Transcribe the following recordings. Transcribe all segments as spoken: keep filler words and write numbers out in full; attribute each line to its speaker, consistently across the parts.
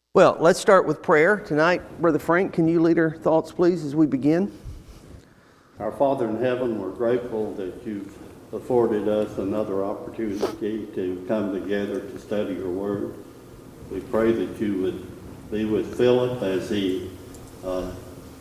Speaker 1: Well, let's start with prayer tonight. Brother Frank, can you lead our thoughts, please, as we begin?
Speaker 2: Our Father in heaven, we're grateful that you've afforded us another opportunity to come together to study your word. We pray that you would be with Philip as he uh,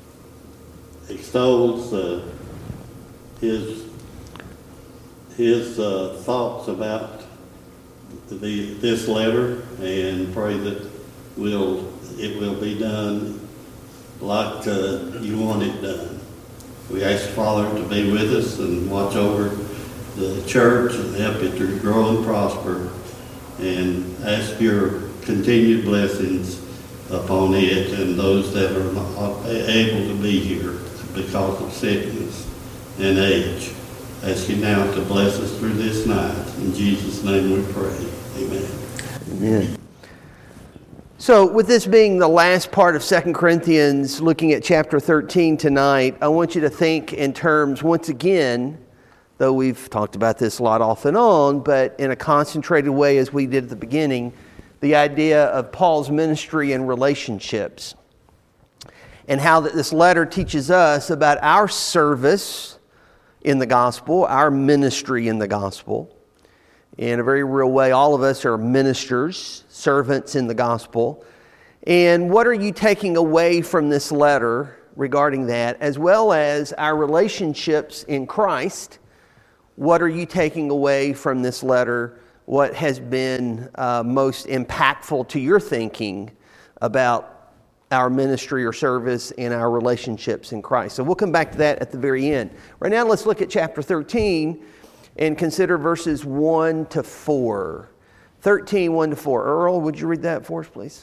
Speaker 2: extols uh, his his uh, thoughts about the this letter, and pray that will it will be done like uh, you want it done. We ask, Father, to be with us and watch over the church and help it to grow and prosper, and ask your continued blessings upon it and those that are not able to be here because of sickness and age. Ask you now to bless us through this night. In Jesus' name we pray. Amen.
Speaker 1: Amen. So with this being the last part of Second Corinthians, looking at chapter thirteen tonight, I want you to think in terms, once again, though we've talked about this a lot off and on, but in a concentrated way as we did at the beginning, the idea of Paul's ministry and relationships, and how that this letter teaches us about our service in the gospel, our ministry in the gospel. In a very real way, all of us are ministers, servants in the gospel. And what are you taking away from this letter regarding that, as well as our relationships in Christ? What are you taking away from this letter? What has been uh, most impactful to your thinking about our ministry or service and our relationships in Christ? So we'll come back to that at the very end. Right now, let's look at chapter thirteen and consider verses one to four. thirteen, one to four. Earl, would you read that for us, please?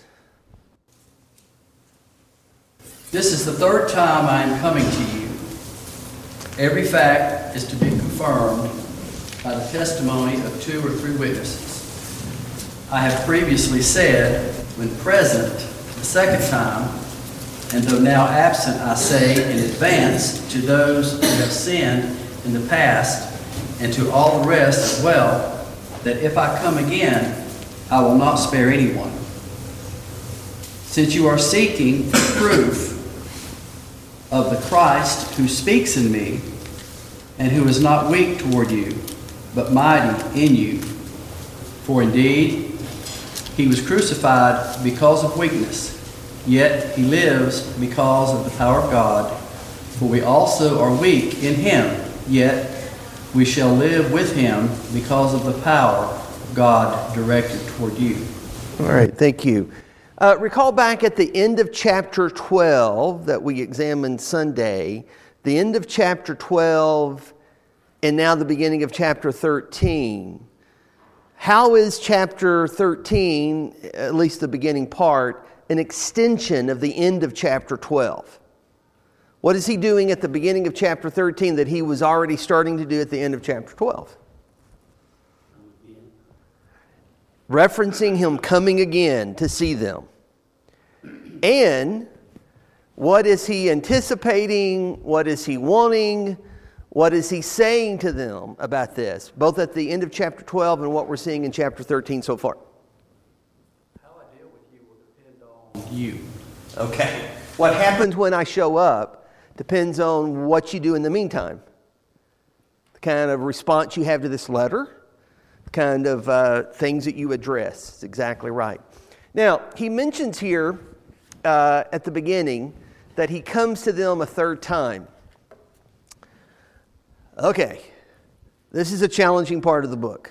Speaker 3: This is the third time I am coming to you. Every fact is to be confirmed by the testimony of two or three witnesses. I have previously said, when present the second time, and though now absent, I say in advance to those who have sinned in the past, and to all the rest as well, that if I come again, I will not spare anyone. Since you are seeking proof of the Christ who speaks in me, and who is not weak toward you, but mighty in you. For indeed, he was crucified because of weakness, yet he lives because of the power of God. For we also are weak in him, yet we shall live with him because of the power of God directed toward you.
Speaker 1: All right, thank you. Uh, recall back at the end of chapter twelve that we examined Sunday, the end of chapter twelve and now the beginning of chapter thirteen. How is chapter thirteen, at least the beginning part, an extension of the end of chapter twelve? What is he doing at the beginning of chapter thirteen that he was already starting to do at the end of chapter twelve? Referencing him coming again to see them. And what is he anticipating? What is he wanting? What is he saying to them about this? Both at the end of chapter twelve and what we're seeing in chapter thirteen so far.
Speaker 3: How I deal with you will depend on you.
Speaker 1: Okay. What happens when I show up depends on what you do in the meantime. The kind of response you have to this letter, the kind of uh, things that you address. It's exactly right. Now, he mentions here uh, at the beginning that he comes to them a third time. Okay, this is a challenging part of the book.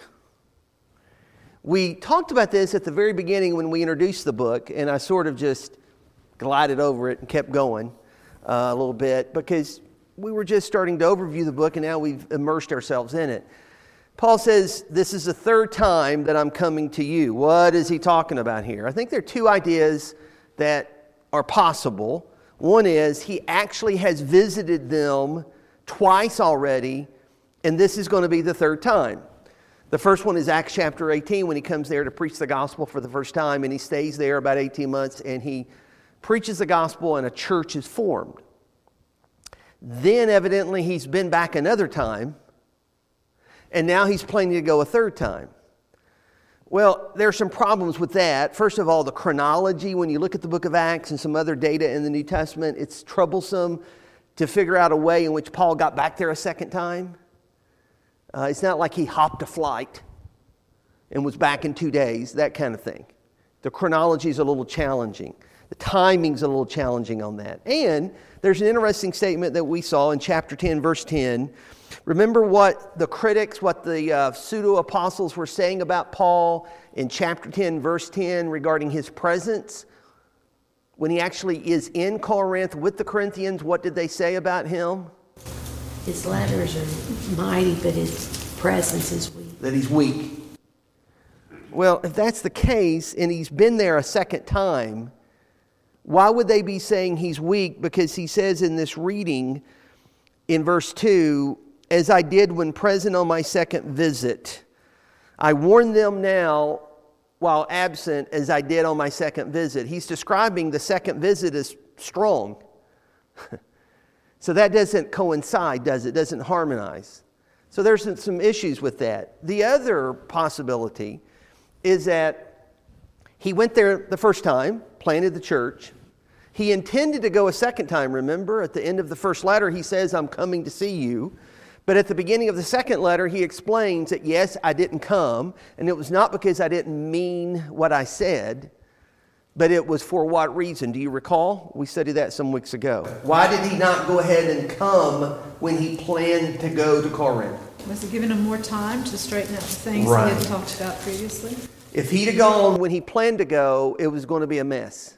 Speaker 1: We talked about this at the very beginning when we introduced the book, and I sort of just glided over it and kept going. Uh, a little bit because we were just starting to overview the book and now we've immersed ourselves in it. Paul says, this is the third time that I'm coming to you. What is he talking about here? I think there are two ideas that are possible. One is he actually has visited them twice already, and this is going to be the third time. The first one is Acts chapter eighteen when he comes there to preach the gospel for the first time, and he stays there about eighteen months and he preaches the gospel and a church is formed. Then evidently he's been back another time, and now he's planning to go a third time. Well, there are some problems with that. First of all, the chronology, when you look at the book of Acts and some other data in the New Testament, it's troublesome to figure out a way in which Paul got back there a second time. Uh, it's not like he hopped a flight and was back in two days, that kind of thing. The chronology is a little challenging. The timing's a little challenging on that. And there's an interesting statement that we saw in chapter ten, verse ten. Remember what the critics, what the uh, pseudo-apostles were saying about Paul in chapter ten, verse ten regarding his presence? When he actually is in Corinth with the Corinthians, what did they say about him?
Speaker 4: His letters are mighty, but his presence is weak.
Speaker 1: That he's weak. Well, if that's the case, and he's been there a second time, why would they be saying he's weak? Because he says in this reading, in verse two, as I did when present on my second visit, I warn them now while absent as I did on my second visit. He's describing the second visit as strong. So that doesn't coincide, does it? Doesn't harmonize. So there's some issues with that. The other possibility is that he went there the first time, planted the church. He intended to go a second time, remember? At the end of the first letter, he says, I'm coming to see you. But at the beginning of the second letter, he explains that, yes, I didn't come, and it was not because I didn't mean what I said, but it was for what reason? Do you recall? We studied that some weeks ago. Why did he not go ahead and come when he planned to go to Corinth?
Speaker 5: Was it giving him more time to straighten out the things
Speaker 1: Right.
Speaker 5: he had talked about previously?
Speaker 1: If he'd have gone when he planned to go, it was going to be a mess.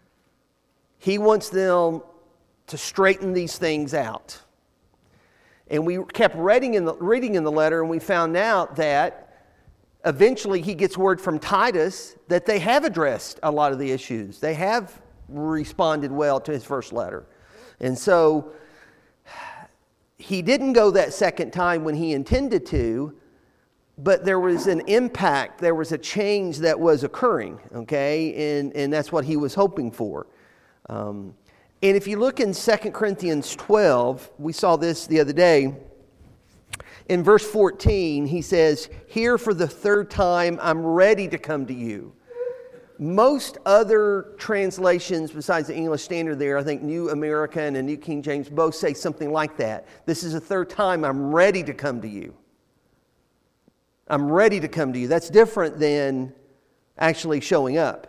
Speaker 1: He wants them to straighten these things out. And we kept reading in the, reading in the letter, and we found out that eventually he gets word from Titus that they have addressed a lot of the issues. They have responded well to his first letter. And so he didn't go that second time when he intended to, but there was an impact, there was a change that was occurring, okay? And, and that's what he was hoping for. Um, and if you look in Second Corinthians twelve, we saw this the other day. In verse fourteen, he says, here for the third time, I'm ready to come to you. Most other translations besides the English Standard there, I think New American and New King James both say something like that. This is the third time I'm ready to come to you. I'm ready to come to you. That's different than actually showing up.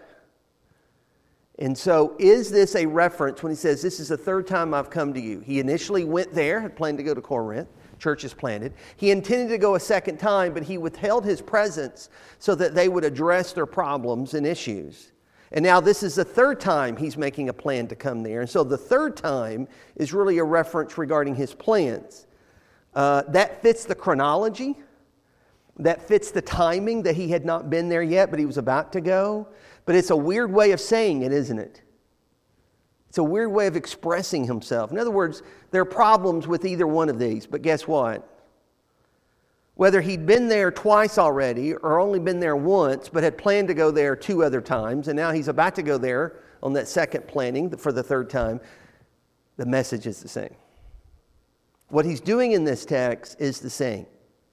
Speaker 1: And so is this a reference when he says, this is the third time I've come to you? He initially went there, had planned to go to Corinth. Church is planted. He intended to go a second time, but he withheld his presence so that they would address their problems and issues. And now this is the third time he's making a plan to come there. And so the third time is really a reference regarding his plans. Uh, that fits the chronology. That fits the timing that he had not been there yet, but he was about to go. But it's a weird way of saying it, isn't it? It's a weird way of expressing himself. In other words, there are problems with either one of these, but guess what? Whether he'd been there twice already or only been there once, but had planned to go there two other times, and now he's about to go there on that second planning for the third time, the message is the same. What he's doing in this text is the same.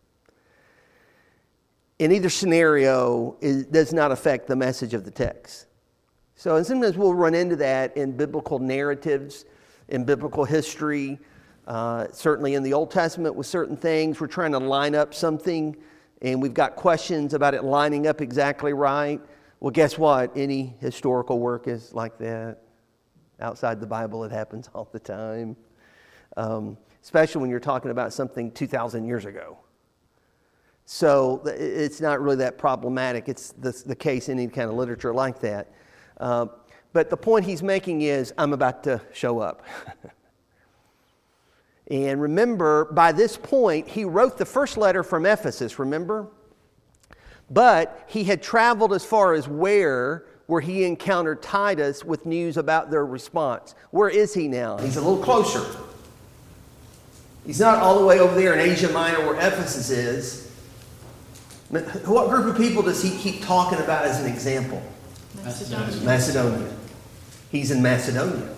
Speaker 1: In either scenario, it does not affect the message of the text. So and sometimes we'll run into that in biblical narratives, in biblical history, uh, certainly in the Old Testament with certain things. We're trying to line up something, and we've got questions about it lining up exactly right. Well, guess what? Any historical work is like that. Outside the Bible, it happens all the time, um, especially when you're talking about something two thousand years ago. So it's not really that problematic. It's the, the case in any kind of literature like that. Uh, but the point he's making is, I'm about to show up. And remember, by this point, he wrote the first letter from Ephesus, remember? But he had traveled as far as where, where he encountered Titus with news about their response. Where is he now? He's a little closer. He's not all the way over there in Asia Minor where Ephesus is. What group of people does he keep talking about as an example?
Speaker 5: Macedonia.
Speaker 1: Macedonia. He's in Macedonia.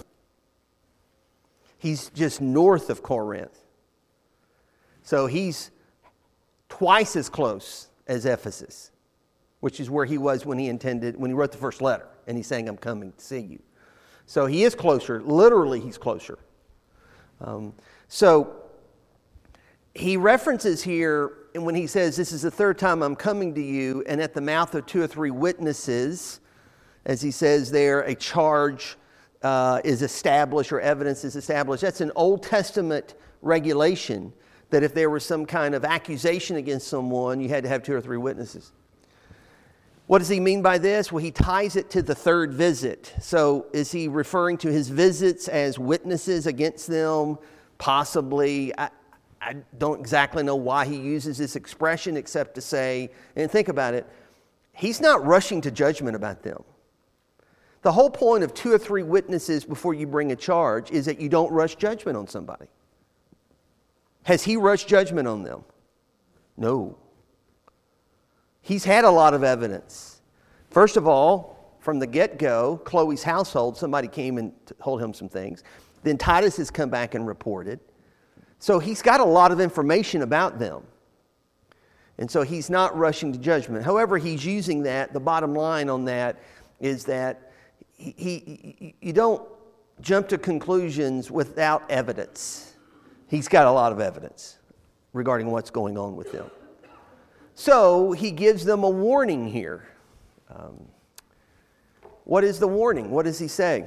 Speaker 1: He's just north of Corinth. So he's twice as close as Ephesus. which is where he was when he intended, when he wrote the first letter, and he's saying, I'm coming to see you. So he is closer. Literally, he's closer. Um, so he references here, and when he says, this is the third time I'm coming to you, and at the mouth of two or three witnesses, as he says there, a charge uh, is established or evidence is established. That's an Old Testament regulation that if there was some kind of accusation against someone, you had to have two or three witnesses. What does he mean by this? Well, he ties it to the third visit. So is he referring to his visits as witnesses against them? Possibly. I, I don't exactly know why he uses this expression except to say, and think about it, he's not rushing to judgment about them. The whole point of two or three witnesses before you bring a charge is that you don't rush judgment on somebody. Has he rushed judgment on them? No. He's had a lot of evidence. First of all, from the get-go, Chloe's household, somebody came and told him some things. Then Titus has come back and reported. So he's got a lot of information about them. And so he's not rushing to judgment. However, he's using that. The bottom line on that is that he, he, you don't jump to conclusions without evidence. He's got a lot of evidence regarding what's going on with them. So he gives them a warning here. Um, what is the warning? What does he say?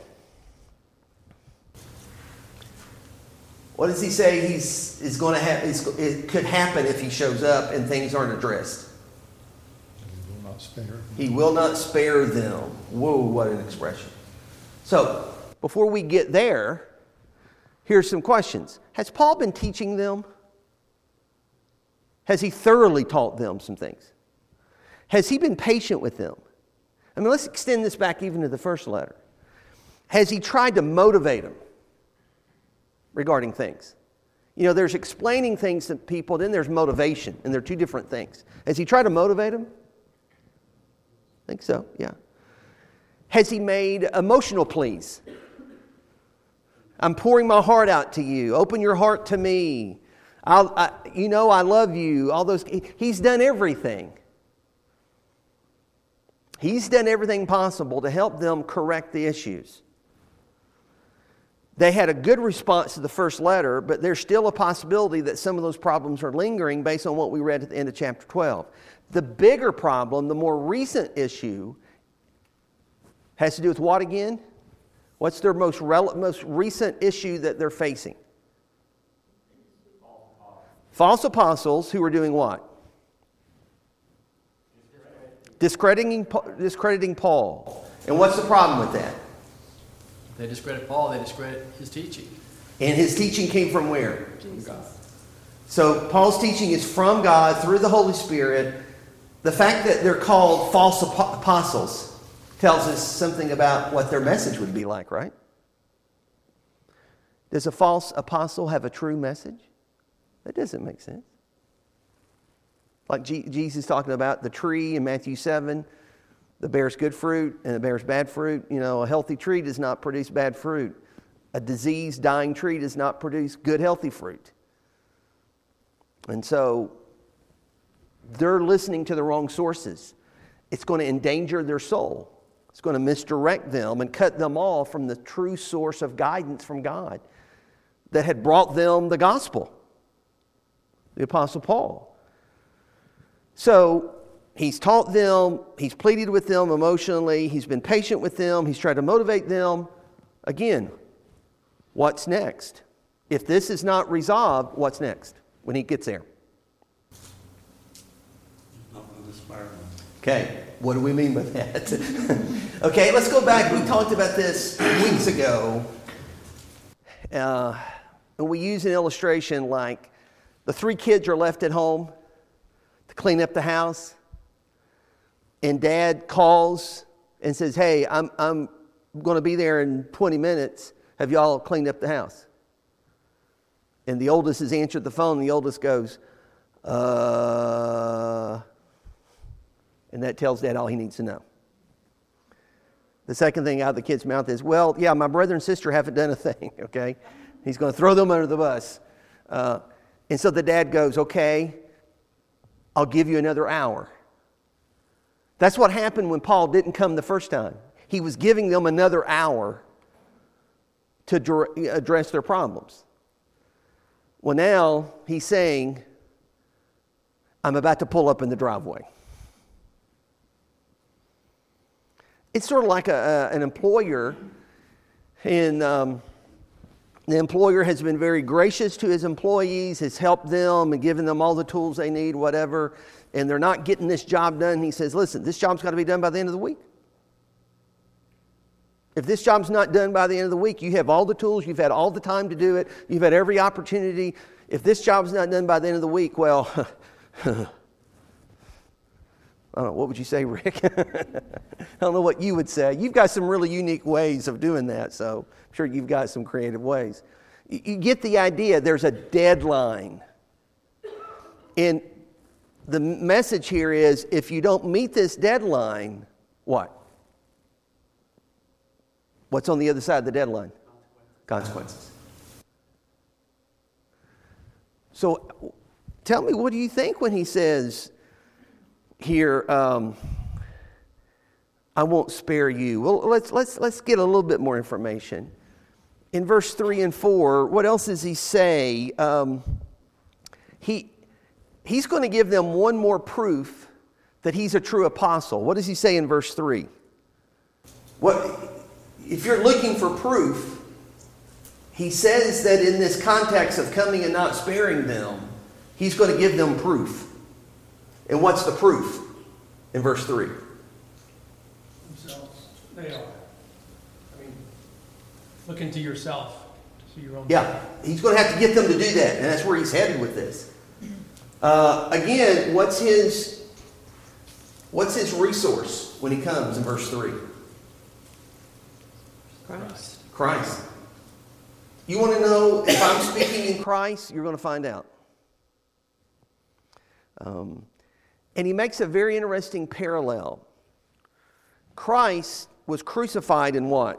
Speaker 1: What does he say he's is going to have? It could happen if he shows up and things aren't addressed.
Speaker 6: He will not spare.
Speaker 1: He will not spare them. Whoa, what an expression! So before we get there, here's some questions. Has Paul been teaching them? Has he thoroughly taught them some things? Has he been patient with them? I mean, let's extend this back even to the first letter. Has he tried to motivate them regarding things? You know, there's explaining things to people, then there's motivation, and they're two different things. Has he tried to motivate them? I think so, yeah. Has he made emotional pleas? I'm pouring my heart out to you. Open your heart to me. I'll, I, you know I love you. All those. He's done everything. He's done everything possible to help them correct the issues. They had a good response to the first letter, but there's still a possibility that some of those problems are lingering based on what we read at the end of chapter twelve. The bigger problem, the more recent issue, has to do with what again? What's their most rel- most recent issue that they're facing? False apostles who are doing what? Discrediting, discrediting Paul. And what's the problem with that?
Speaker 3: They discredit Paul, they discredit his teaching.
Speaker 1: And his teaching came from where?
Speaker 3: From God.
Speaker 1: So Paul's teaching is from God through the Holy Spirit. The fact that they're called false apostles tells us something about what their message would be like, right? Does a false apostle have a true message? That doesn't make sense. Like G- Jesus talking about the tree in Matthew seven, that bears good fruit and it bears bad fruit. You know, a healthy tree does not produce bad fruit. A diseased, dying tree does not produce good, healthy fruit. And so they're listening to the wrong sources. It's going to endanger their soul. It's going to misdirect them and cut them off from the true source of guidance from God that had brought them the gospel. The Apostle Paul. So he's taught them, he's pleaded with them emotionally, he's been patient with them, he's tried to motivate them. Again, what's next? If this is not resolved, what's next when he gets there?
Speaker 2: Not going to spare them.
Speaker 1: Okay, what do we mean by that? Okay, let's go back. We talked about this weeks ago. Uh, and we use an illustration like the three kids are left at home to clean up the house. And Dad calls and says, hey, I'm, I'm going to be there in twenty minutes. Have y'all cleaned up the house? And the oldest has answered the phone. And the oldest goes, uh... And that tells Dad all he needs to know. The second thing out of the kid's mouth is, well, yeah, my brother and sister haven't done a thing, okay? He's going to throw them under the bus. Uh, and so the dad goes, okay, I'll give you another hour. That's what happened when Paul didn't come the first time. He was giving them another hour to dr- address their problems. Well, now he's saying, I'm about to pull up in the driveway. It's sort of like a, a, an employer, and um, the employer has been very gracious to his employees, has helped them and given them all the tools they need, whatever, and they're not getting this job done. He says, listen, this job's got to be done by the end of the week. If this job's not done by the end of the week, you have all the tools, you've had all the time to do it, you've had every opportunity. If this job's not done by the end of the week, well, I don't know, what would you say, Rick? I don't know what you would say. You've got some really unique ways of doing that, so I'm sure you've got some creative ways. You, you get the idea, there's a deadline. And the message here is, if you don't meet this deadline, what? What's on the other side of the deadline? Consequences. So tell me, what do you think when he says here, um, I won't spare you? Well, let's, let's, let's get a little bit more information. In verse three and four, what else does he say? Um, he, he's going to give them one more proof that he's a true apostle. What does he say in verse three? What... If you're looking for proof, he says that in this context of coming and not sparing them, he's going to give them proof. And what's the proof? In verse three.
Speaker 7: Themselves. They are. I mean, look into yourself to see your own.
Speaker 1: Yeah, he's going to have to get them to do that, and that's where he's headed with this. Uh, again, what's his, what's his resource when he comes in verse three?
Speaker 4: Christ.
Speaker 1: Christ. You want to know if I'm speaking in Christ? You're going to find out. Um, and he makes a very interesting parallel. Christ was crucified in what?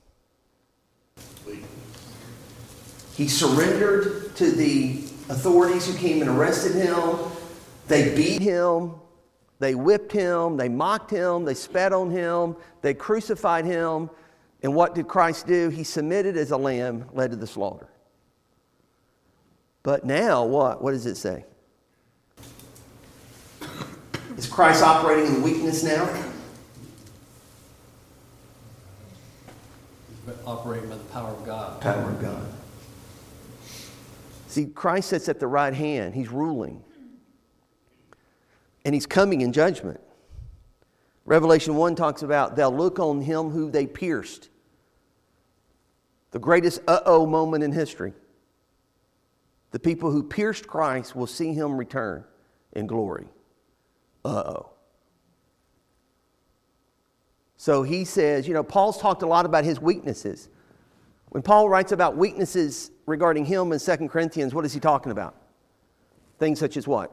Speaker 1: He surrendered to the authorities who came and arrested him. They beat him. They whipped him. They mocked him. They spat on him. They crucified him. And what did Christ do? He submitted as a lamb led to the slaughter. But now what? What does it say? Is Christ operating in weakness now?
Speaker 3: He's operating by the power of God.
Speaker 1: Power of God. See, Christ sits at the right hand. He's ruling. And he's coming in judgment. Revelation one talks about, they'll look on him who they pierced. The greatest uh-oh moment in history. The people who pierced Christ will see him return in glory. Uh-oh. So he says, you know, Paul's talked a lot about his weaknesses. When Paul writes about weaknesses regarding him in Second Corinthians, what is he talking about? Things such as what?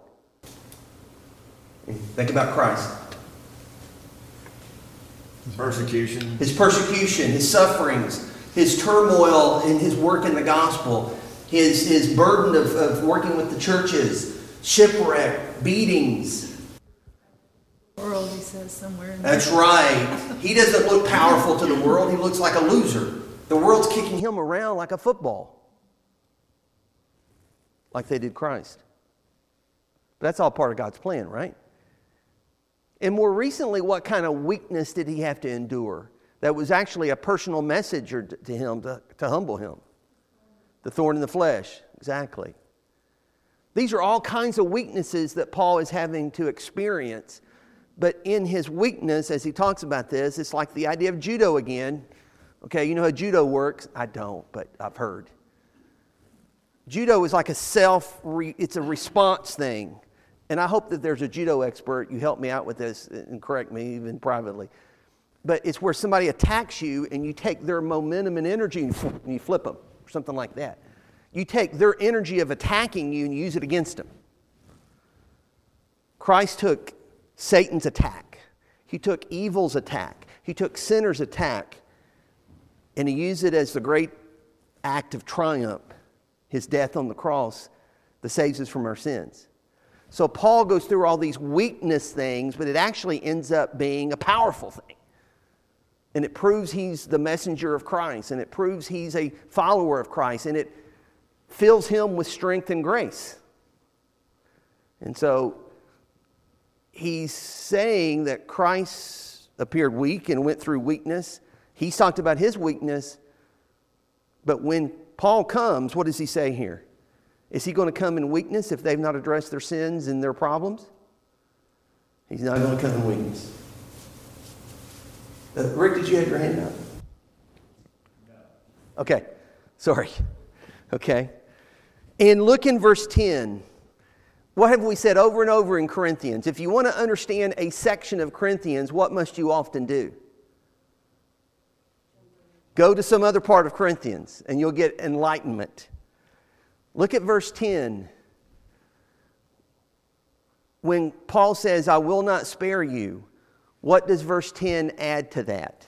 Speaker 1: Think about Christ.
Speaker 8: Persecution.
Speaker 1: His persecution, his sufferings, his turmoil in his work in the gospel, his, his burden of, of working with the churches, shipwreck, beatings.
Speaker 5: World, he says somewhere in
Speaker 1: That's right. He doesn't look powerful to the world. He looks like a loser. The world's kicking him around like a football. Like they did Christ. But that's all part of God's plan, right? And more recently, what kind of weakness did he have to endure? That was actually a personal message to him to, to humble him. The thorn in the flesh, exactly. These are all kinds of weaknesses that Paul is having to experience. But in his weakness, as he talks about this, it's like the idea of judo again. Okay, you know how judo works? I don't, but I've heard. Judo is like a self, it's a response thing. And I hope that there's a judo expert. You help me out with this and correct me even privately. But it's where somebody attacks you and you take their momentum and energy and you flip them, or something like that. You take their energy of attacking you and you use it against them. Christ took Satan's attack. He took evil's attack. He took sinner's attack. And he used it as the great act of triumph, his death on the cross that saves us from our sins. So Paul goes through all these weakness things, but it actually ends up being a powerful thing. And it proves he's the messenger of Christ, and it proves he's a follower of Christ, and it fills him with strength and grace. And so he's saying that Christ appeared weak and went through weakness. He's talked about his weakness, but when Paul comes, what does he say here? Is he going to come in weakness if they've not addressed their sins and their problems? He's not going to come in weakness. Uh, Rick, did you have your hand up? No. Okay, sorry. Okay. And look in verse ten. What have we said over and over in Corinthians? If you want to understand a section of Corinthians, what must you often do? Go to some other part of Corinthians and you'll get enlightenment. Look at verse ten. When Paul says, I will not spare you, what does verse ten add to that?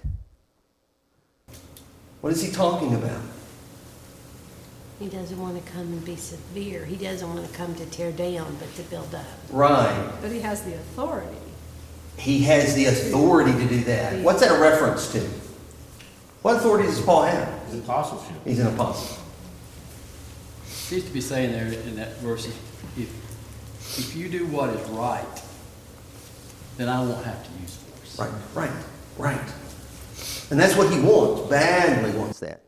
Speaker 1: What is he talking about?
Speaker 4: He doesn't want to come and be severe. He doesn't want to come to tear down, but to build up.
Speaker 1: Right.
Speaker 5: But he has the authority.
Speaker 1: He has the authority to do that. What's that a reference to? What authority does Paul have?
Speaker 8: His apostleship.
Speaker 1: He's an apostle.
Speaker 3: Seems to be saying there in that verse, if, if you do what is right, then I won't have to use force.
Speaker 1: Right, right, right. And that's what he wants, badly wants that.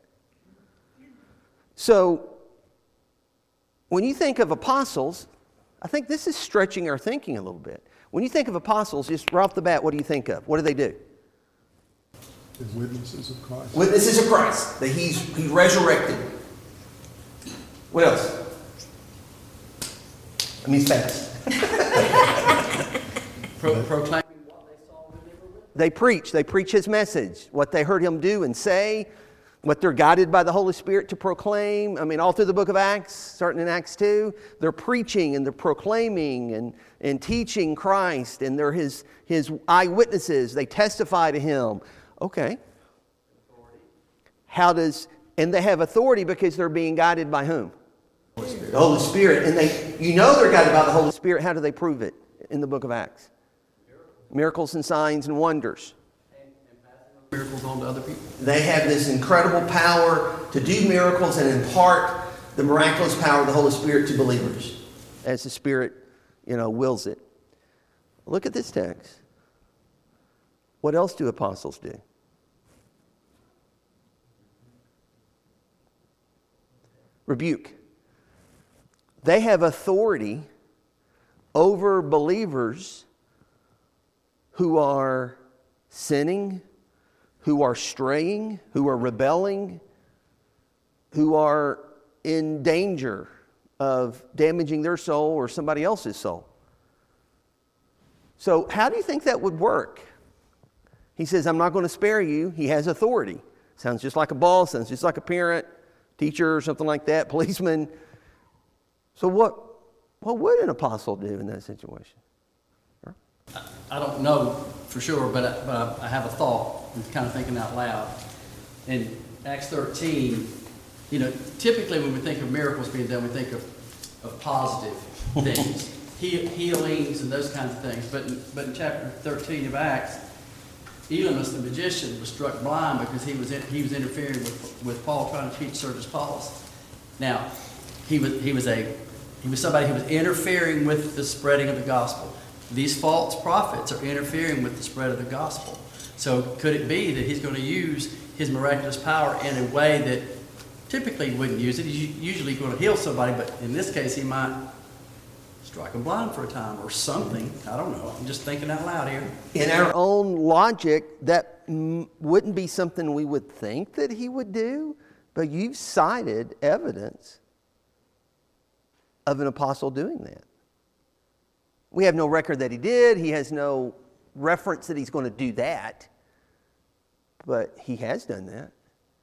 Speaker 1: So, when you think of apostles, I think this is stretching our thinking a little bit. When you think of apostles, just right off the bat, what do you think of? What do they do?
Speaker 6: As witnesses of Christ.
Speaker 1: Witnesses of Christ, that he's, he's resurrected. What else? I mean, it's fast.
Speaker 3: Pro- proclaiming what they saw when they were with him.
Speaker 1: They preach. They preach his message, what they heard him do and say, what they're guided by the Holy Spirit to proclaim. I mean, all through the book of Acts, starting in Acts two, they're preaching and they're proclaiming and, and teaching Christ, and they're his, his eyewitnesses. They testify to him. Okay. How does, and they have authority because they're being guided by whom? Holy Spirit. The Holy Spirit. And they, you know they're guided by the Holy Spirit. How do they prove it in the book of Acts? Miracles and signs and wonders.
Speaker 3: And, and passing those miracles on to other people.
Speaker 1: They have this incredible power to do miracles and impart the miraculous power of the Holy Spirit to believers as the Spirit, you know, wills it. Look at this text. What else do apostles do? Rebuke. They have authority over believers who are sinning, who are straying, who are rebelling, who are in danger of damaging their soul or somebody else's soul. So how do you think that would work? He says, I'm not going to spare you. He has authority. Sounds just like a boss, sounds just like a parent, teacher, or something like that, policeman. So what, what would an apostle do in that situation?
Speaker 3: I, I don't know for sure, but I, but I have a thought. I'm kind of thinking out loud. In Acts thirteen, you know, typically when we think of miracles being done, we think of, of positive things, he, healings and those kinds of things. But in, but in chapter thirteen of Acts, Elymas the magician was struck blind because he was in, he was interfering with, with Paul, trying to teach Sergius Paulus. Now, he was he was a he was somebody who was interfering with the spreading of the gospel. These false prophets are interfering with the spread of the gospel. So could it be that he's going to use his miraculous power in a way that typically he wouldn't use it? He's usually going to heal somebody, but in this case he might strike them blind for a time or something. I don't know. I'm just thinking out loud here.
Speaker 1: In our own logic, that m- wouldn't be something we would think that he would do, but you've cited evidence of an apostle doing that. We have no record that he did. He has no reference that he's going to do that, but he has done that.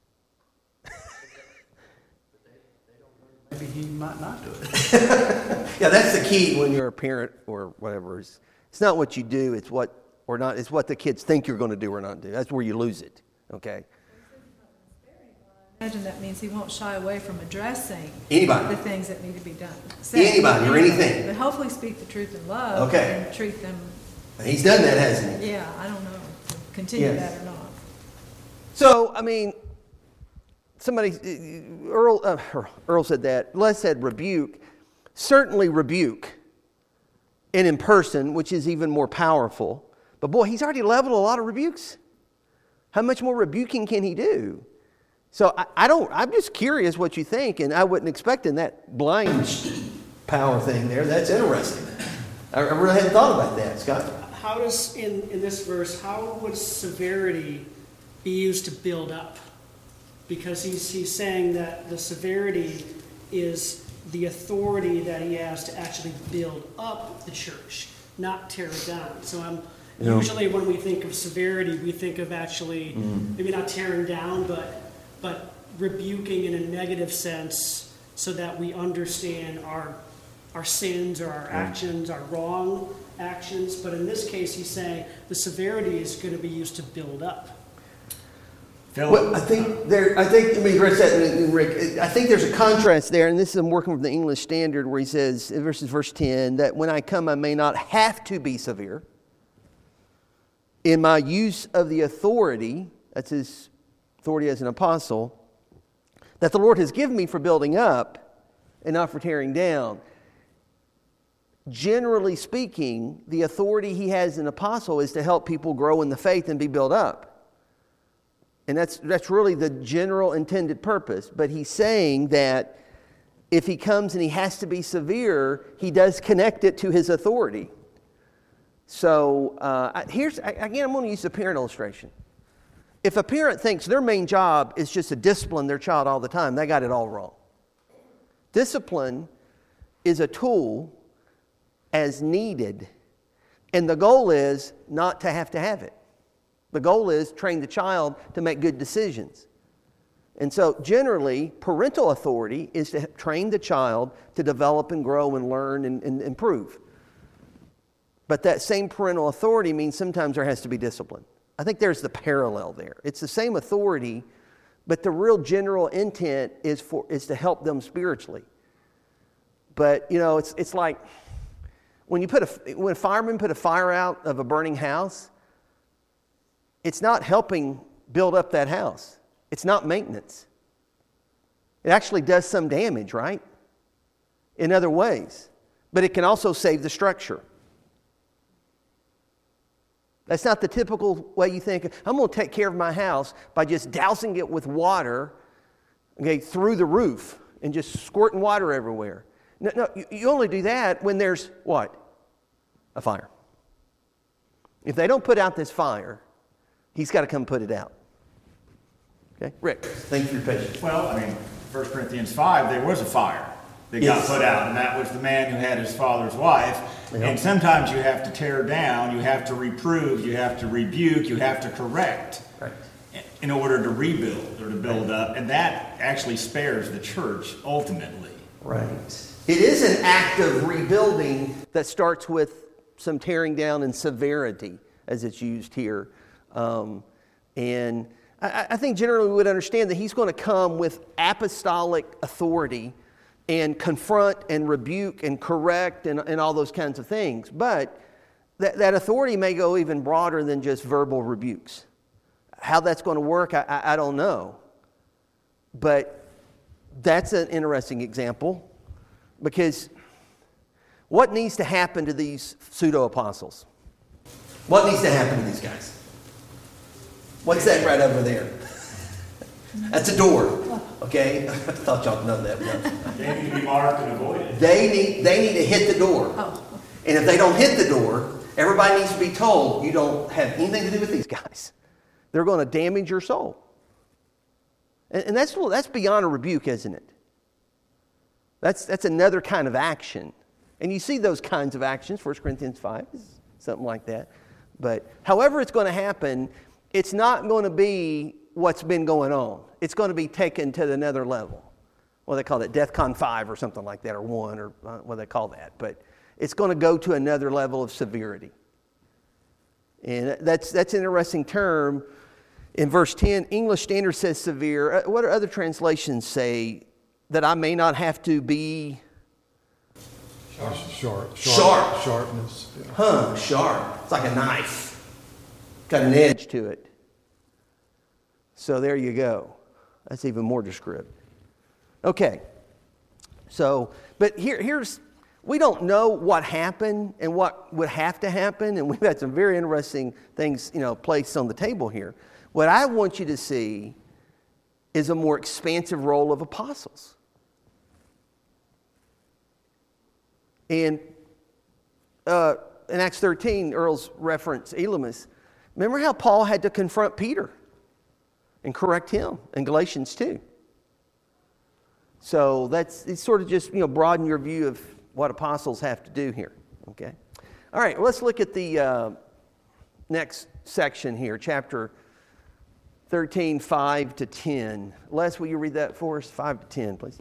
Speaker 3: Maybe he might not do it.
Speaker 1: Yeah, that's the key when you're a parent or whatever. It's, it's not what you do, it's what or not. It's what the kids think you're going to do or not do. That's where you lose it. Okay.
Speaker 5: imagine that means he won't shy away from addressing
Speaker 1: Anybody.
Speaker 5: the things that need to be done.
Speaker 1: Anybody or anything.
Speaker 5: But hopefully speak the truth in love.
Speaker 1: Okay.
Speaker 5: And treat them,
Speaker 1: He's done that, hasn't he?
Speaker 5: yeah, I don't know, continue
Speaker 1: Yes.
Speaker 5: that or not.
Speaker 1: So, I mean, somebody, Earl, uh, Earl said that. Les said rebuke. Certainly rebuke. And in person, which is even more powerful. But boy, he's already leveled a lot of rebukes. How much more rebuking can he do? So I, I don't, I'm just curious what you think, and I wasn't expecting that blind power thing there. That's interesting. I, I really hadn't thought about that, Scott.
Speaker 9: How does, in, in this verse, how would severity be used to build up? Because he's, he's saying that the severity is the authority that he has to actually build up the church, not tear it down. So I'm,
Speaker 1: Yeah.
Speaker 9: usually when we think of severity, we think of actually,
Speaker 1: Mm-hmm.
Speaker 9: maybe not tearing down, but, but rebuking in a negative sense so that we understand our, our sins or our actions, our wrong actions. But in this case, he's saying the severity is going to be used to build up.
Speaker 8: Phil,
Speaker 1: Well, I think there. I think. Let me address that, Rick. I think there's a contrast there, and this is I'm working from the English Standard, where he says, verses verse ten, that when I come, I may not have to be severe in my use of the authority. That's his authority as an apostle that the Lord has given me for building up, and not for tearing down. Generally speaking, the authority he has as an apostle is to help people grow in the faith and be built up. And that's that's really the general intended purpose. But he's saying that if he comes and he has to be severe, he does connect it to his authority. So uh, here's, again, I'm going to use the parent illustration. If a parent thinks their main job is just to discipline their child all the time, they got it all wrong. Discipline is a tool as needed. And the goal is not to have to have it. The goal is train the child to make good decisions. And so generally, parental authority is to train the child to develop and grow and learn and, and improve. But that same parental authority means sometimes there has to be discipline. I think there's the parallel there. It's the same authority, but the real general intent is for is to help them spiritually. But, you know, it's it's like when you put a when firemen put a fire out of a burning house, it's not helping build up that house. It's not maintenance. It actually does some damage, right? In other ways. But it can also save the structure. That's not the typical way you think. I'm going to take care of my house by just dousing it with water, okay, through the roof and just squirting water everywhere. No, no, you, you only do that when there's what? A fire. If they don't put out this fire, he's got to come put it out. Okay, Rick, thank you for your patience.
Speaker 8: well, I mean, First Corinthians five, there was a fire that
Speaker 1: Yes.
Speaker 8: got put out, and that was the man who had his father's wife.
Speaker 1: Yep.
Speaker 8: And sometimes you have to tear down, you have to reprove, you have to rebuke, you have to correct
Speaker 1: Right.
Speaker 8: in order to rebuild or to build up, and that actually spares the church ultimately.
Speaker 1: Right. It is an act of rebuilding that starts with some tearing down and severity, as it's used here. Um, and I, I think generally we would understand that he's going to come with apostolic authority and confront and rebuke and correct and, and all those kinds of things. But that, that authority may go even broader than just verbal rebukes. How that's going to work, I, I, I don't know. But that's an interesting example, because what needs to happen to these pseudo-apostles? What needs to happen to these guys? What's that right over there? That's a door. Okay? I thought y'all know that. But
Speaker 8: They need to be marked and avoided.
Speaker 1: they need they need to hit the door.
Speaker 5: Oh,
Speaker 1: And if they don't hit the door, everybody needs to be told you don't have anything to do with these guys. They're going to damage your soul. And, and that's that's beyond a rebuke, isn't it? That's that's another kind of action. And you see those kinds of actions, First Corinthians five, something like that. But however it's going to happen, it's not going to be what's been going on. It's going to be taken to another level. Well, they call it DEFCON five or something like that, or one, or uh, what they call that. But it's going to go to another level of severity. And that's that's an interesting term. In verse ten, English Standard says severe. Uh, What do other translations say? That I may not have to be...
Speaker 6: Sharp. Sharp.
Speaker 1: Sharp.
Speaker 6: Sharpness. Yeah.
Speaker 1: Huh, sharp. It's like a knife. Got an edge to it. So there you go. That's even more descriptive. Okay. So, but here, here's, we don't know what happened and what would have to happen, and we've had some very interesting things, you know, placed on the table here. What I want you to see is a more expansive role of apostles. And uh, in Acts thirteen, Earl's reference Elymas. Remember how Paul had to confront Peter and correct him in Galatians two. So that's it's sort of just, you know, broaden your view of what apostles have to do here. Okay. All right. Well, let's look at the uh, next section here, chapter thirteen, five to ten. Les, will you read that for us? five to ten, please.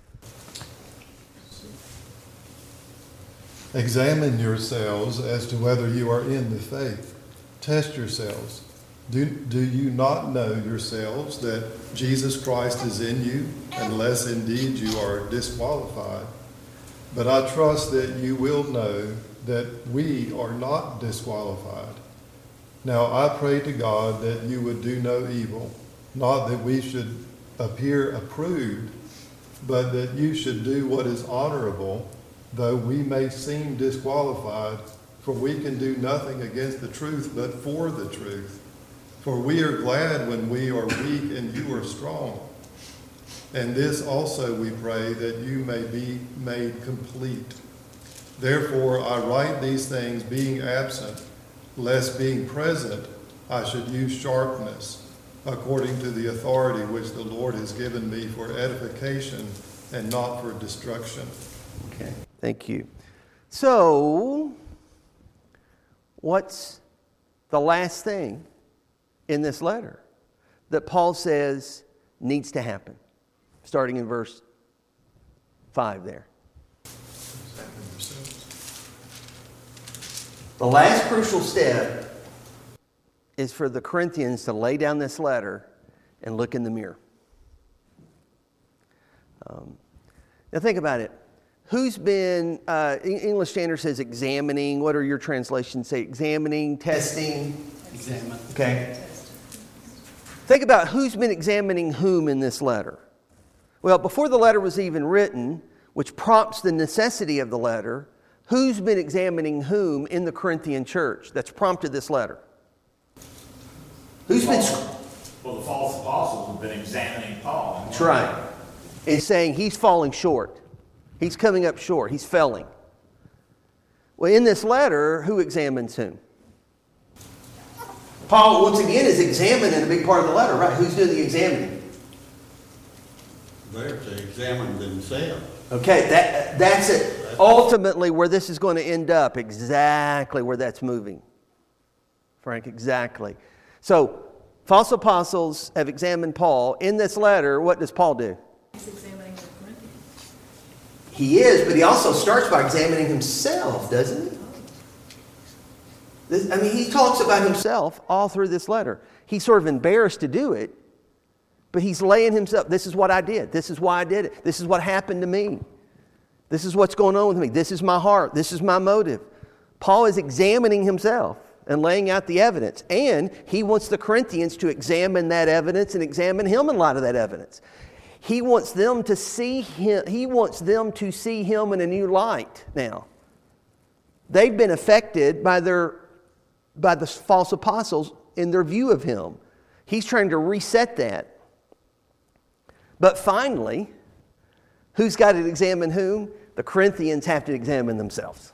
Speaker 6: Examine yourselves as to whether you are in the faith. Test yourselves. Do, do you not know yourselves that Jesus Christ is in you, unless indeed you are disqualified? But I trust that you will know that we are not disqualified. Now I pray to God that you would do no evil, not that we should appear approved, but that you should do what is honorable, though we may seem disqualified, for we can do nothing against the truth, but for the truth. For we are glad when we are weak and you are strong. And this also we pray, that you may be made complete. Therefore I write these things being absent, lest being present I should use sharpness, according to the authority which the Lord has given me for edification and not for destruction.
Speaker 1: Okay, thank you. So, what's the last thing in this letter that Paul says needs to happen? Starting in verse five there. The last crucial step is for the Corinthians to lay down this letter and look in the mirror. Um, now think about it. Who's been, uh, English Standard says examining. What are your translations say? Examining, testing?
Speaker 3: Examine.
Speaker 1: Okay. Think about who's been examining whom in this letter. Well, before the letter was even written, which prompts the necessity of the letter, who's been examining whom in the Corinthian church that's prompted this letter? Who's been...
Speaker 8: Well, the false apostles have been examining Paul.
Speaker 1: That's right. And saying he's falling short. He's coming up short. He's failing. Well, in this letter, who examines whom? Paul, once again, is examining a big part of the letter, right? Who's doing the examining?
Speaker 2: They're to examine themselves.
Speaker 1: Okay, that that's it. Ultimately, where this is going to end up, exactly where that's moving. Frank, exactly. So, false apostles have examined Paul. In this letter, what does Paul do?
Speaker 5: He's examining the Corinthians.
Speaker 1: He is, but he also starts by examining himself, doesn't he? This, I mean, he talks about himself all through this letter. He's sort of embarrassed to do it, but he's laying himself. This is what I did. This is why I did it. This is what happened to me. This is what's going on with me. This is my heart. This is my motive. Paul is examining himself and laying out the evidence. And he wants the Corinthians to examine that evidence and examine him in light of that evidence. He wants them to see him, he wants them to see him in a new light now. They've been affected by their by the false apostles in their view of him. He's trying to reset that. But finally, who's got to examine whom? The Corinthians have to examine themselves.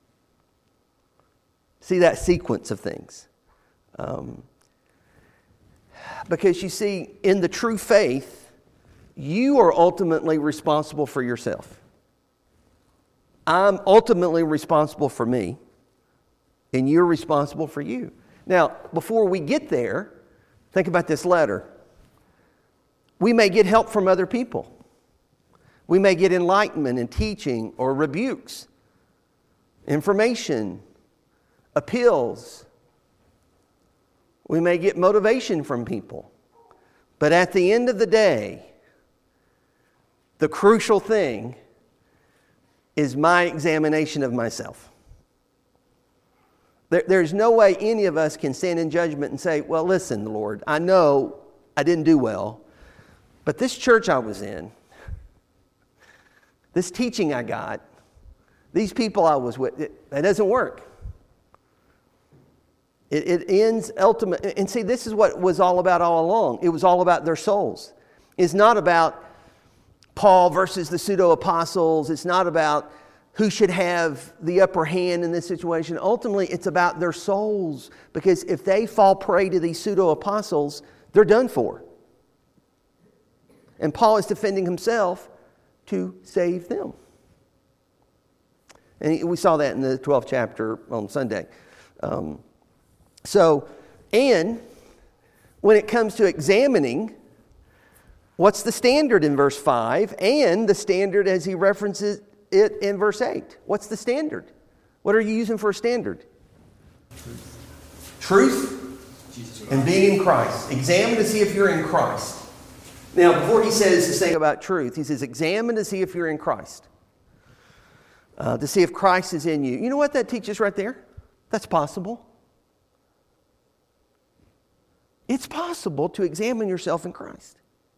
Speaker 1: See that sequence of things. Um, because you see, in the true faith, you are ultimately responsible for yourself. I'm ultimately responsible for me, and you're responsible for you. Now, before we get there, think about this letter. We may get help from other people. We may get enlightenment and teaching or rebukes, information, appeals. We may get motivation from people. But at the end of the day, the crucial thing is my examination of myself. There, there's no way any of us can stand in judgment and say, well, listen, Lord, I know I didn't do well, but this church I was in, this teaching I got, these people I was with, it, that doesn't work. It, it ends ultimately, and see, this is what was all about all along. It was all about their souls. It's not about Paul versus the pseudo-apostles. It's not about who should have the upper hand in this situation. Ultimately, it's about their souls. Because if they fall prey to these pseudo-apostles, they're done for. And Paul is defending himself to save them. And we saw that in the twelfth chapter on Sunday. Um, so, and when it comes to examining, what's the standard in verse five and the standard as he references it in verse eight? What's the standard? What are you using for a standard? Truth. Truth and being in Christ. Examine to see if you're in Christ. Now, before he says this thing about truth, he says, examine to see if you're in Christ. Uh, to see if Christ is in you. You know what that teaches right there? That's possible. It's possible to examine yourself in Christ.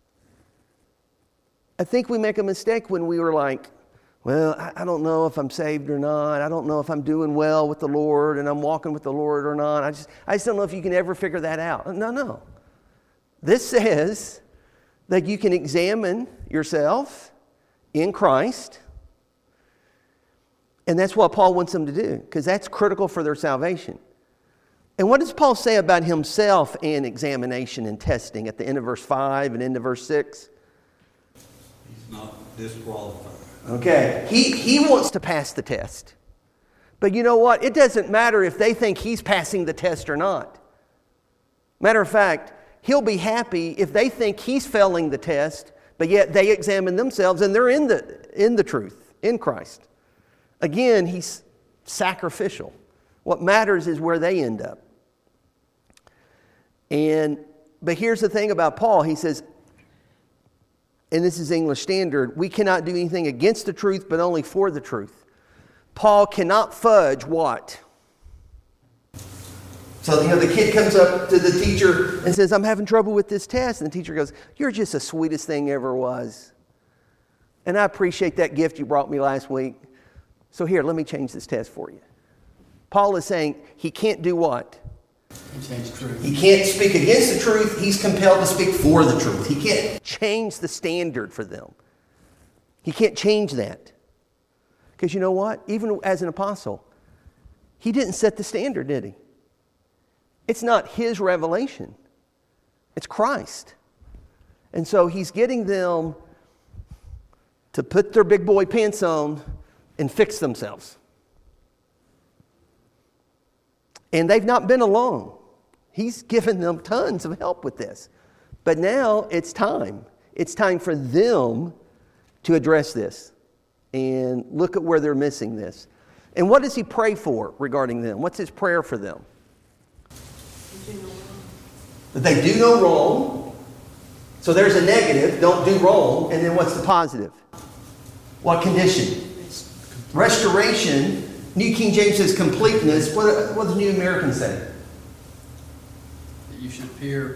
Speaker 1: I think we make a mistake when we were like, well, I, I don't know if I'm saved or not. I don't know if I'm doing well with the Lord and I'm walking with the Lord or not. I just, I just don't know if you can ever figure that out. No, no. This says that you can examine yourself in Christ. And that's what Paul wants them to do, because that's critical for their salvation. And what does Paul say about himself and examination and testing at the end of verse five and into verse six?
Speaker 2: He's not disqualified.
Speaker 1: Okay. He, he wants to pass the test. But you know what? It doesn't matter if they think he's passing the test or not. Matter of fact, he'll be happy if they think he's failing the test, but yet they examine themselves and they're in the, in the truth, in Christ. Again, he's sacrificial. What matters is where they end up. And but here's the thing about Paul. He says, and this is English Standard, we cannot do anything against the truth, but only for the truth. Paul cannot fudge what? So, you know, the kid comes up to the teacher and says, I'm having trouble with this test. And the teacher goes, you're just the sweetest thing ever was. And I appreciate that gift you brought me last week. So here, let me change this test for you. Paul is saying he can't do what?
Speaker 3: Change truth.
Speaker 1: He can't speak against the truth. He's compelled to speak for the truth. He can't change the standard for them. He can't change that. Because you know what? Even as an apostle, he didn't set the standard, did he? It's not his revelation. It's Christ. And so he's getting them to put their big boy pants on and fix themselves. And they've not been alone. He's given them tons of help with this. But now it's time. It's time for them to address this and look at where they're missing this. And what does he pray for regarding them? What's his prayer for them? That they do no wrong. So there's a negative, don't do wrong. And then what's the positive? What condition? Restoration. New King James says completeness. What, what does New American say?
Speaker 3: That you should appear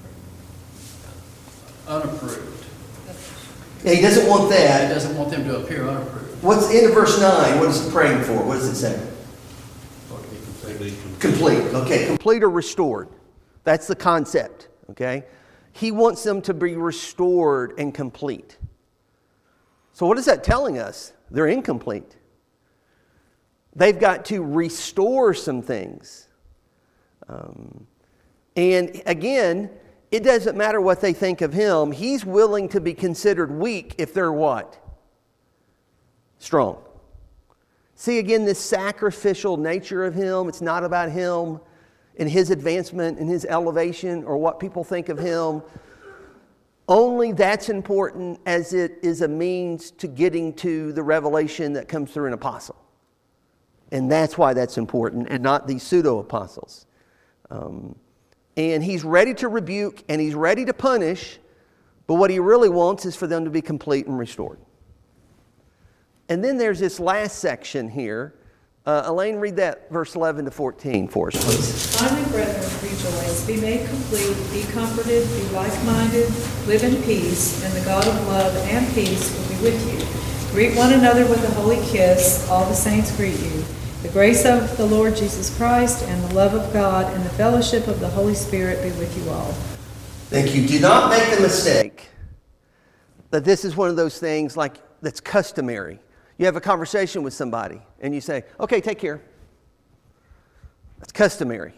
Speaker 3: unapproved.
Speaker 1: Yeah, he doesn't want
Speaker 3: He
Speaker 1: that.
Speaker 3: doesn't want them to appear unapproved.
Speaker 1: What's the end of verse nine? What is he praying for? What does it say?
Speaker 3: Or to be completely.
Speaker 1: Complete. Okay, complete or restored. That's the concept. Okay? He wants them to be restored and complete. So what is that telling us? They're incomplete. They've got to restore some things. Um, and again, it doesn't matter what they think of him. He's willing to be considered weak if they're what? Strong. See again this sacrificial nature of him. It's not about him and his advancement and his elevation or what people think of him. Only that's important as it is a means to getting to the revelation that comes through an apostle. And that's why that's important, and not these pseudo-apostles. Um, And he's ready to rebuke and he's ready to punish, but what he really wants is for them to be complete and restored. And then there's this last section here. Uh, Elaine, read that verse eleven to fourteen for us, please.
Speaker 5: Finally, brethren, rejoice, be made complete, be comforted, be like-minded, live in peace, and the God of love and peace will be with you. Greet one another with a holy kiss. All the saints greet you. The grace of the Lord Jesus Christ and the love of God and the fellowship of the Holy Spirit be with you all.
Speaker 1: Thank you. Do not make the mistake that this is one of those things like that's customary. You have a conversation with somebody and you say, okay, take care. That's customary.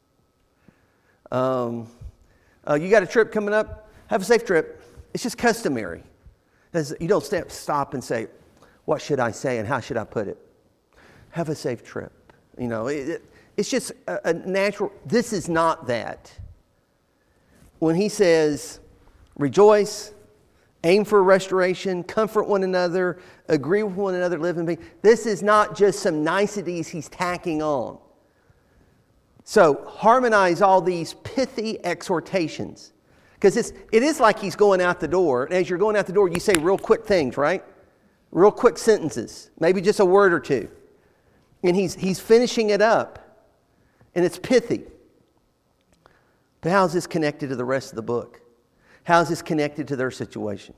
Speaker 1: Um, uh, you got a trip coming up? Have a safe trip. It's just customary. You don't stop and say, what should I say and how should I put it? Have a safe trip. You know, it, it, it's just a, a natural, this is not that. When he says, rejoice, aim for restoration, comfort one another, agree with one another, live in peace. This is not just some niceties he's tacking on. So harmonize all these pithy exhortations. Because it's it is like he's going out the door. And as you're going out the door, you say real quick things, right? Real quick sentences. Maybe just a word or two. And he's he's finishing it up. And it's pithy. But how is this connected to the rest of the book? How is this connected to their situation?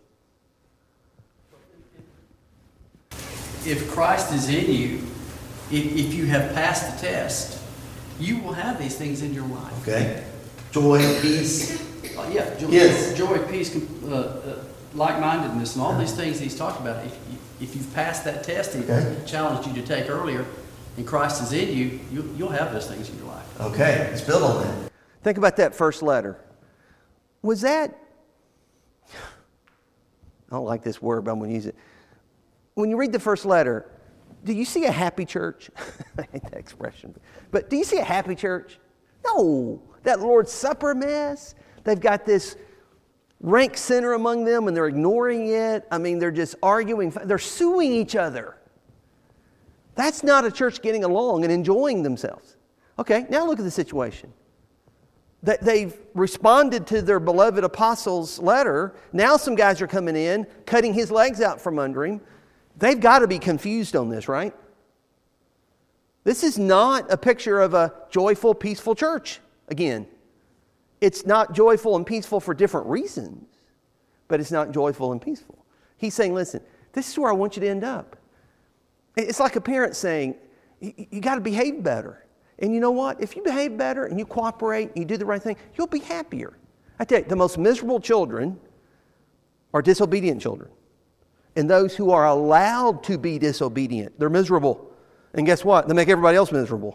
Speaker 3: If Christ is in you, if, if you have passed the test, you will have these things in your life.
Speaker 1: Okay. Joy, peace.
Speaker 3: Uh, yeah, joy,
Speaker 1: Yes.
Speaker 3: joy, peace, uh, uh, like-mindedness, and all these things he's talked about. If, if you've passed that test he
Speaker 1: Okay.
Speaker 3: challenged you to take earlier, and Christ is in you, you, you'll have those things in your life.
Speaker 1: Okay, let's build on that. Think about that first letter. Was that, I don't like this word, but I'm going to use it. When you read the first letter, do you see a happy church? I hate that expression. But do you see a happy church? No. That Lord's Supper mess. They've got this rank center among them and they're ignoring it. I mean, they're just arguing. They're suing each other. That's not a church getting along and enjoying themselves. Okay, now look at the situation. They've responded to their beloved apostle's letter. Now some guys are coming in, cutting his legs out from under him. They've got to be confused on this, right? This is not a picture of a joyful, peaceful church. Again, it's not joyful and peaceful for different reasons, but it's not joyful and peaceful. He's saying, listen, this is where I want you to end up. It's like a parent saying, you got to behave better. And you know what? If you behave better and you cooperate and you do the right thing, you'll be happier. I tell you, the most miserable children are disobedient children. And those who are allowed to be disobedient, they're miserable. And guess what? They make everybody else miserable.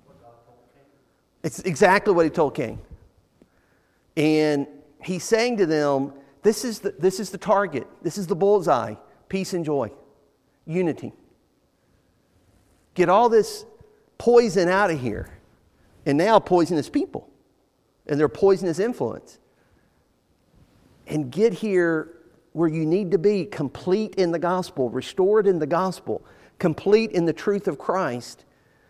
Speaker 1: It's exactly what he told Cain. And he's saying to them, this is the, this is the target. This is the bullseye. Peace and joy. Unity. Get all this poison out of here. And now poisonous people. And their poisonous influence. And get here where you need to be, complete in the gospel, restored in the gospel, complete in the truth of Christ.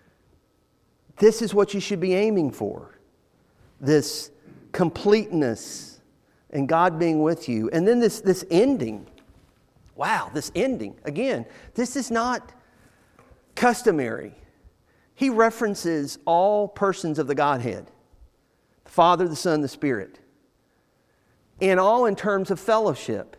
Speaker 1: This is what you should be aiming for. This completeness and God being with you. And then this, this ending. Wow, this ending. Again, this is not customary. He references all persons of the Godhead. The Father, the Son, the Spirit. And all in terms of fellowship.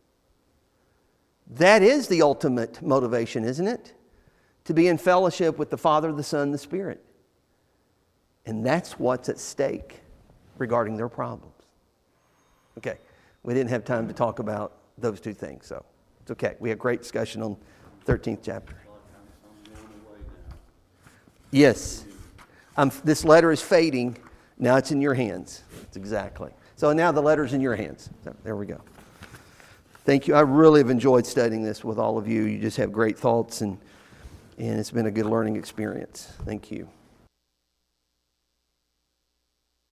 Speaker 1: That is the ultimate motivation, isn't it? To be in fellowship with the Father, the Son, the Spirit. And that's what's at stake regarding their problems. Okay, we didn't have time to talk about those two things, so it's okay. We had great discussion on the thirteenth chapter. Yes, um, this letter is fading. Now it's in your hands. That's exactly. So now the letter's in your hands. So there we go. Thank you. I really have enjoyed studying this with all of you. You just have great thoughts, and, and it's been a good learning experience. Thank you.